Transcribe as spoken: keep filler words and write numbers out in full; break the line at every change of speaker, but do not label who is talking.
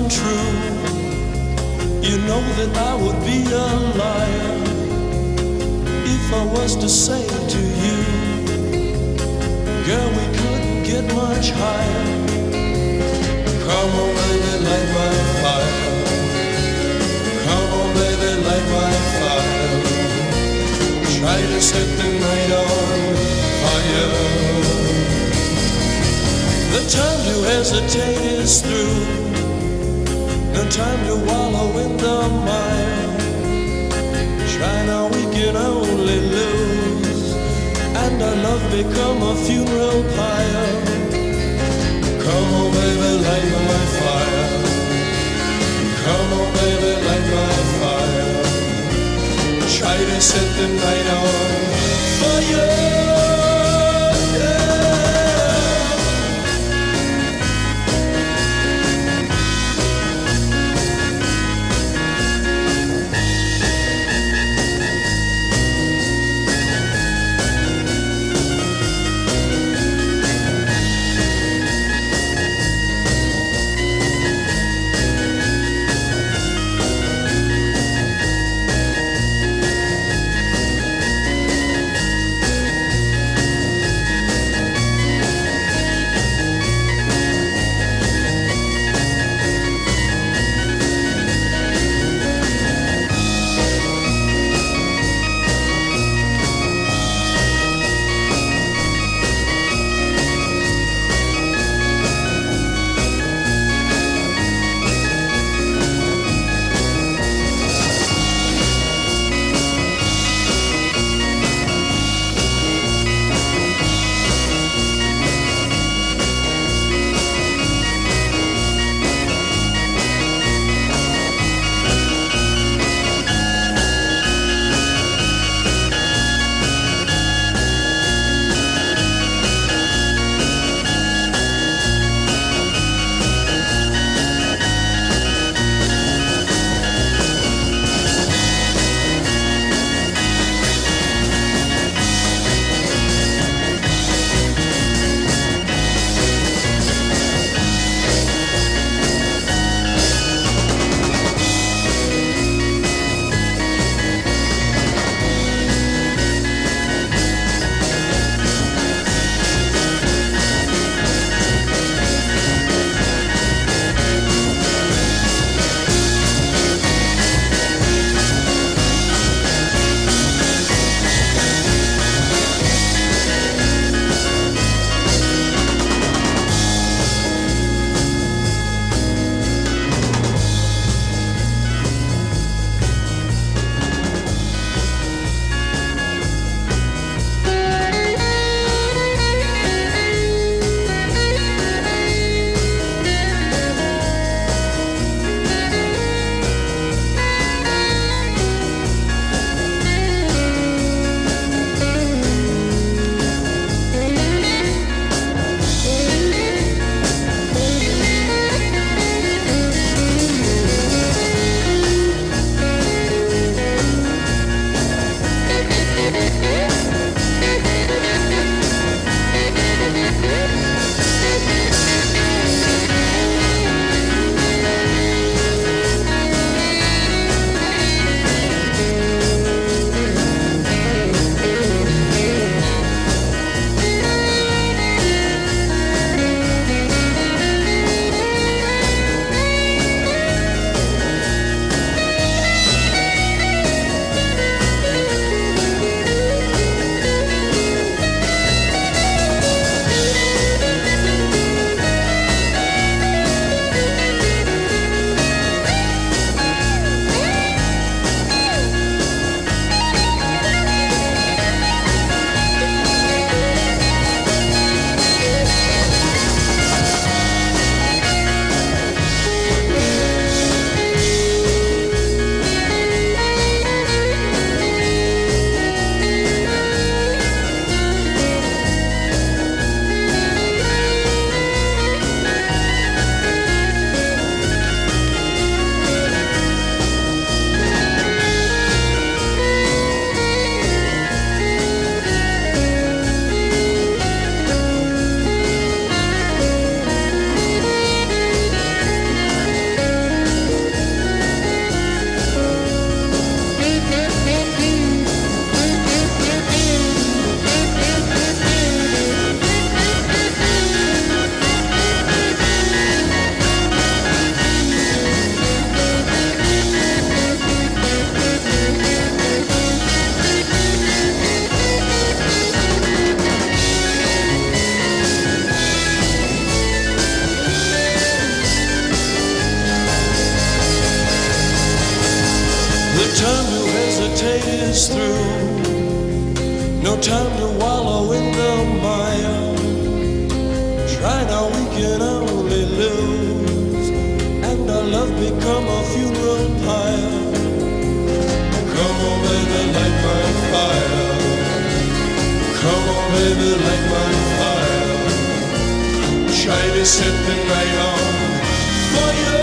untrue, you know that I would be a liar if I was to say to you, girl, we couldn't get much higher. Come on, baby, light my fire. Come on, baby, light my fire. Try to set the night on fire. The time to hesitate is through. No time to wallow in the mire. Try now, we can only lose, and our love become a funeral pyre. Come on, baby, light my fire. Come on, baby, light my fire. Try to set the night on fire. is through. No time to wallow in the mire. Try now, we can only lose, and our love become a funeral pyre. Come on, baby, light my fire. Come on, baby, light my fire. Try to set the night on for you.